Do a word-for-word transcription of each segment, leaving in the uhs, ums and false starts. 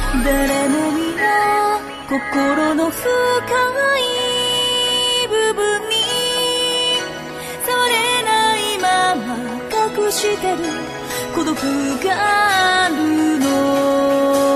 誰も皆心の深い部分に触れないまま隠してる孤独があるの。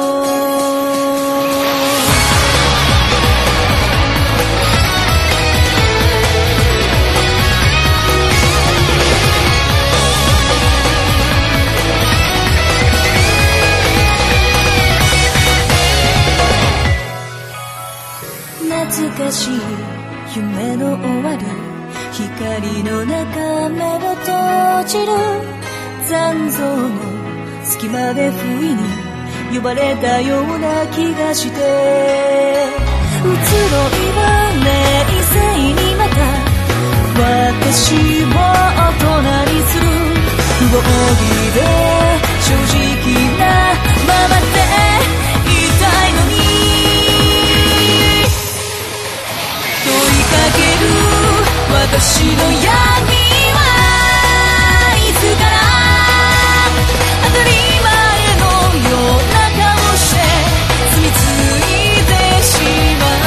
懐かしい夢の終わり、光の中目を閉じる残像の隙間で不意に呼ばれたような気がして、移ろいは冷静にまた私を大人にする不合理で正直なままでいたいのに、私の闇はいつから当たり前のような顔して住み着いてしまった。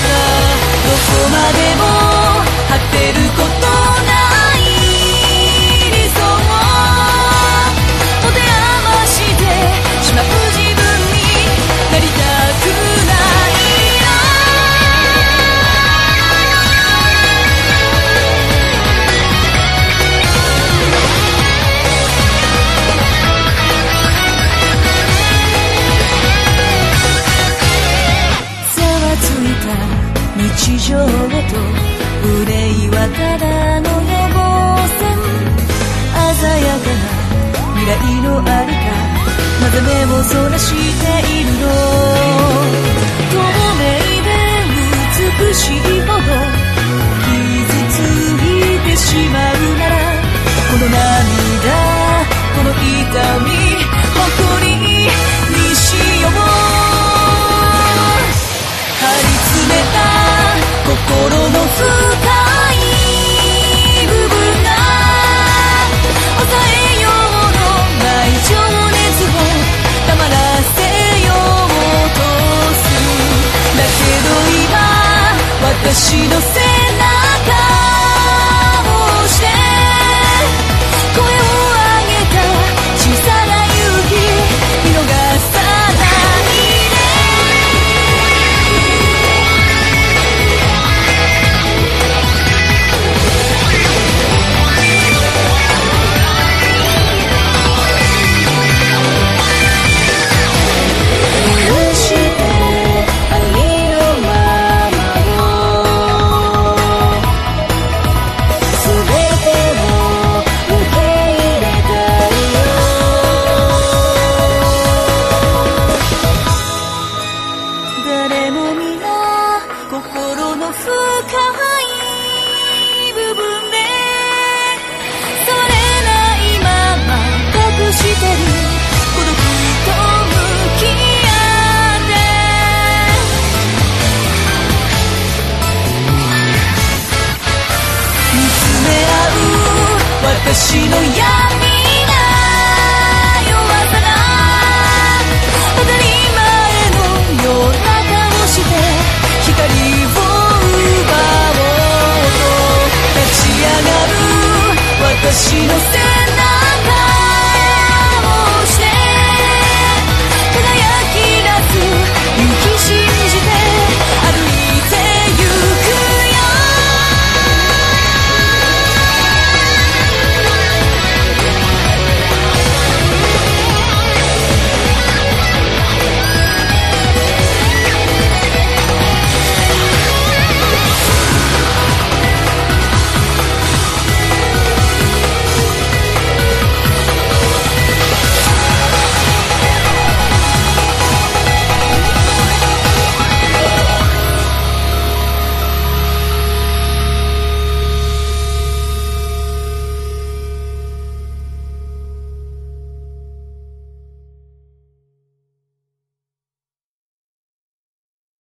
どこまでも果てることない理想を持て余してしまう自分になりたくない。日常へと憂いはただの予防線、鮮やかな未来のありかなぜ目をそらしているの。透明で美しいほど傷ついてしまうなら、この涙この痛み誇りにしよう。張り詰めた心の深い部分が抑えようのない情熱を黙らせようとする。だけど今私の